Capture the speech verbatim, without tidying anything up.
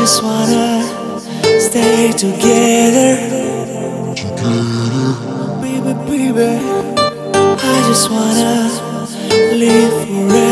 just wanna stay together, baby, baby. I just wanna live forever.